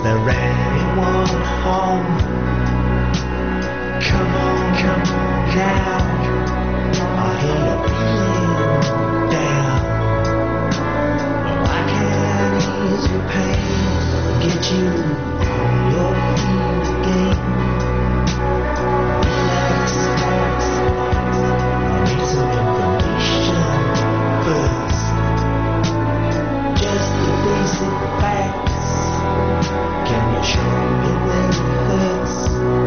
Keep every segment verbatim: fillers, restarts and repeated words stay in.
there anyone home? Come on, come on now. I hear you feeling down. No, I can't ease your pain, get you on your feet again. Let's start. I need some information first. Just the basic facts. Can you show me where it hurts?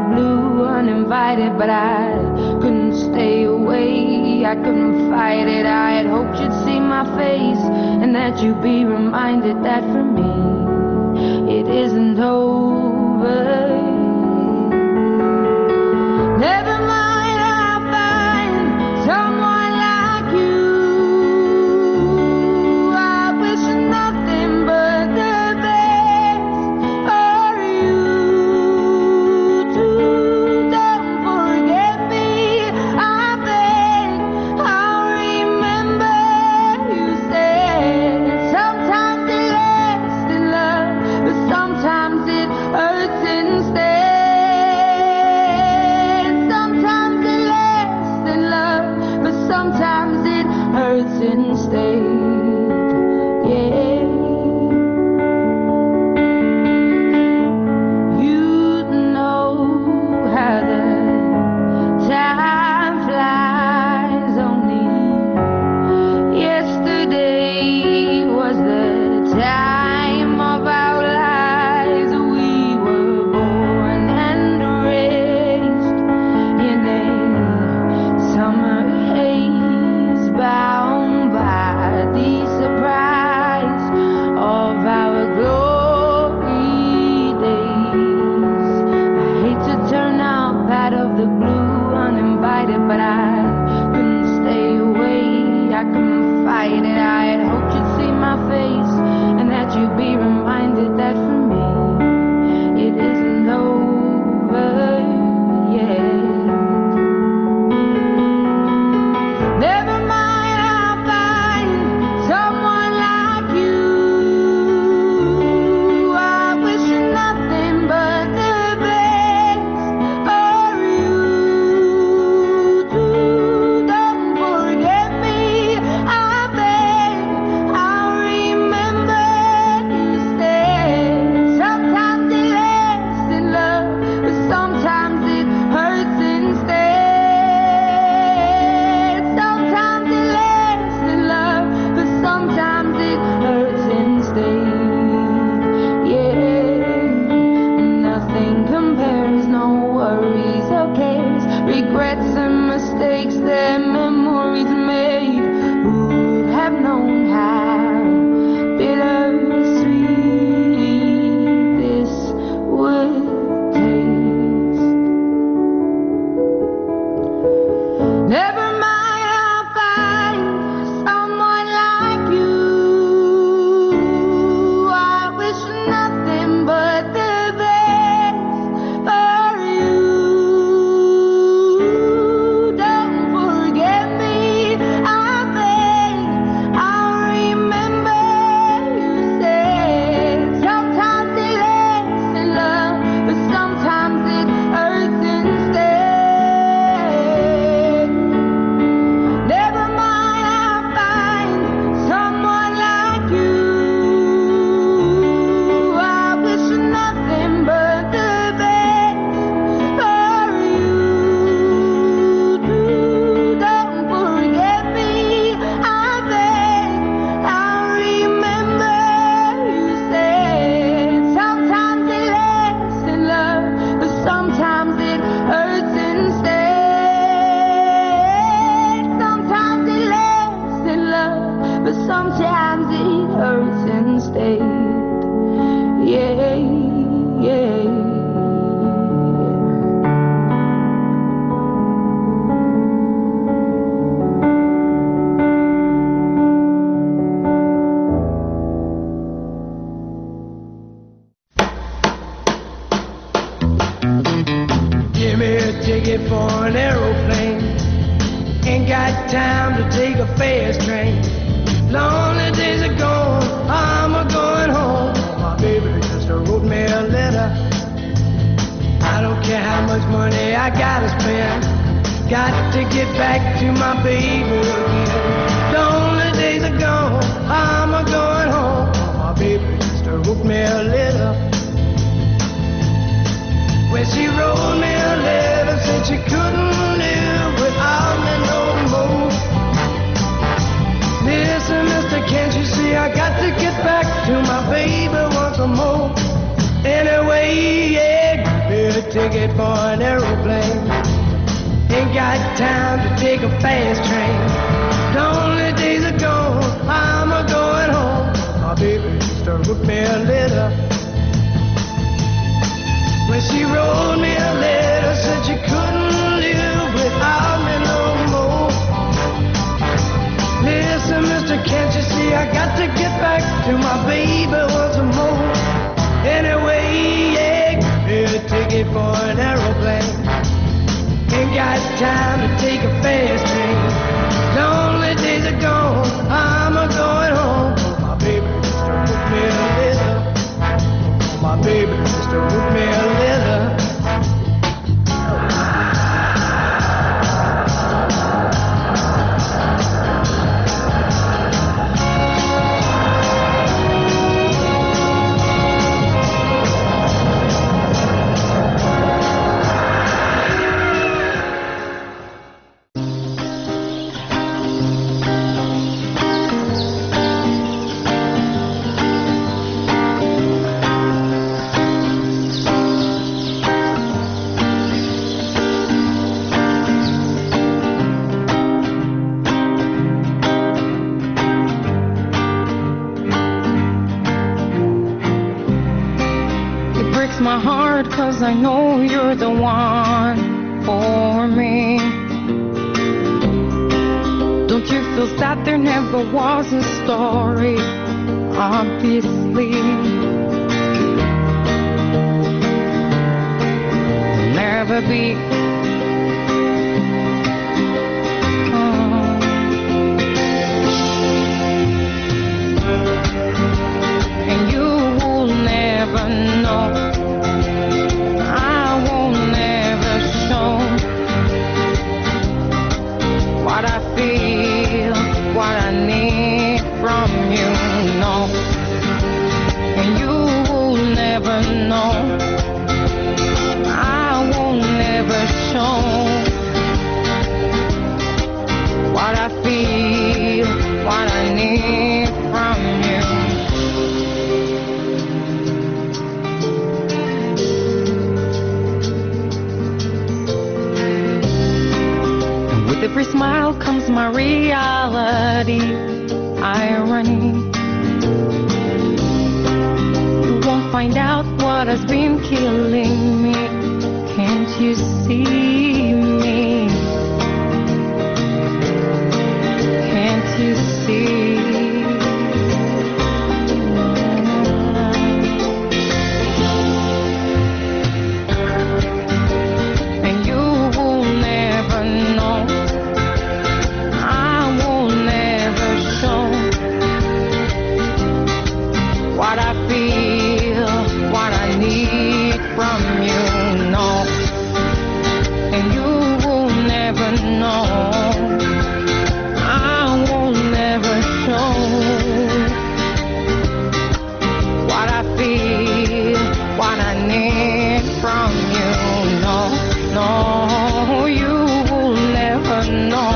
blue, uninvited, but I couldn't stay away. I couldn't fight it. I had hoped you'd see my face and that you'd be reminded that for me it isn't over. Never mind, I'll find someone like you. I wish nothing but the best for you too. Don't forget me, I beg. I'll remember you said sometimes it lasts in love, but sometimes it hurts instead. Sometimes it lasts in love, but sometimes it hurts instead. Yeah. You know how the time flies. Only yesterday was the time of our lives. We were born and raised in a summer haze, bound by the surprise of our glory days. I hate to turn up out of the blue, uninvited, but I couldn't stay away. I couldn't fight it. I had hoped you'd see my face and that you'd be reminded that for me it isn't over yet. Never mind, I'll find someone like you. I wish nothing but the best for you too. Don't forget me, I beg. I'll remember you said sometimes it lasts in love, but sometimes it hurts instead. Sometimes it lasts in love, but sometimes it hurts instead. Yeah, nothing compares, no worries or cares, regrets and mistakes that memories made. Who would have known how bittersweet this would taste? Never mind, I'll find someone like you. I wish nothing but the best for you. Don't forget me, I beg. I'll remember you said sometimes it lasts in love, but sometimes it hurts instead. Never mind, I'll find someone like you. I wish nothing but the best for you too. Don't forget me, I beg. I'll remember you said sometimes it lasts in love, but sometimes it hurts instead. Sometimes it lasts in love, but sometimes it hurts instead. Yeah, yeah. Give me a ticket for an aeroplane. Ain't got time to take a fast train. Lonely days are gone, I'm a going home. My baby just wrote me a letter. I don't care how much money I gotta spend. Got to get back to my baby again. Lonely days are gone, I'm a going home. My baby just wrote me a letter. Well, she wrote me a letter, said she couldn't live without me no more. Listen, mister, can't you see I got to get back to my baby once more? Anyway, yeah, give me a ticket ticket for an aeroplane. Ain't got time to take a fast train. Lonely days are gone, I'm a going home. My baby used to wrote me a letter. When she wrote me a letter, said she couldn't live without me no more. Listen, mister, can't you see I got to get back to my baby once more. Anyway, yeah, give me a ticket for an aeroplane. Ain't got time to take a fast train. Lonely days are gone, I'm a going home. My baby used to wrote me a letter. My baby used to wrote me a letter. My heart, 'cause I know you're the one for me. Don't you feel sad there never was a story? Obviously, there'll never be. Oh. And you will never know. What I feel, what I need from you, no. And you will never know. I will never show what I feel, what I need from you. With every smile comes my reality, irony. You won't find out what has been killing me. Can't you see me? Can't you see? And you will never know. What I feel, what I need from you, no. And you will never know. I will never show what I feel, what I need from you, no, no. You will never know.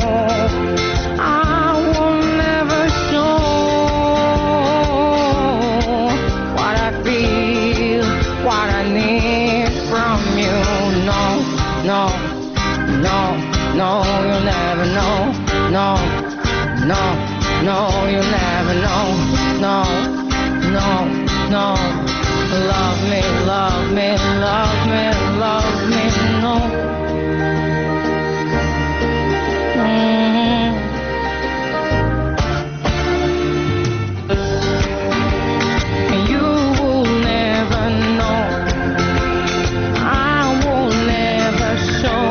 No, no, no, you'll never know. No, no, no, you'll never know. No, no, no. Love me, love me, love me, love me, no. Mm. You will never know. I will never show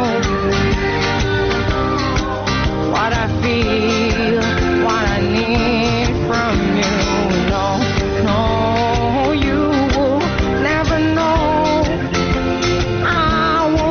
what I feel, what I need from you. No, no, you will never know. I will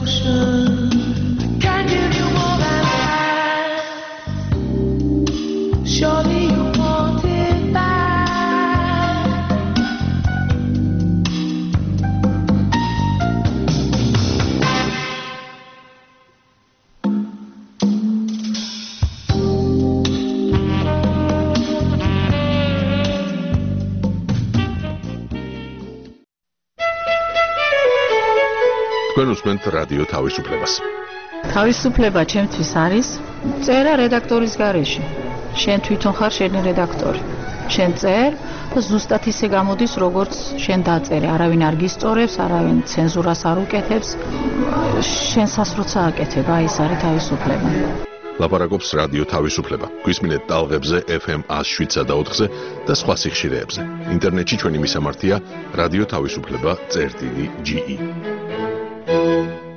devotion. I can't give you more than that. Surely you want it back. თქვენ უსმენთ რადიო თავისუფლებას. თავისუფლება ჩემთვის არის წერა რედაქტორის გარეშე. შენ თვითონ ხარ შენი რედაქტორი. შენ წერ და ზუსტად ისე გამოდის, როგორც შენ დაწერე. არავინ არ გისწორებს, არავინ ცენზურას არ უკეთებს. შენ სასროცა აკეთებ, აი ეს არის თავისუფლება. ლაპარაკობს რადიო თავისუფლება. გვისმინეთ ტალღებზე ეფ ემ one oh seven და ოთხზე და სხვა სიხშირეებზე. ინტერნეტში ჩვენი მისამართია რადიო თავისუფლება წერტილი ჯი ი.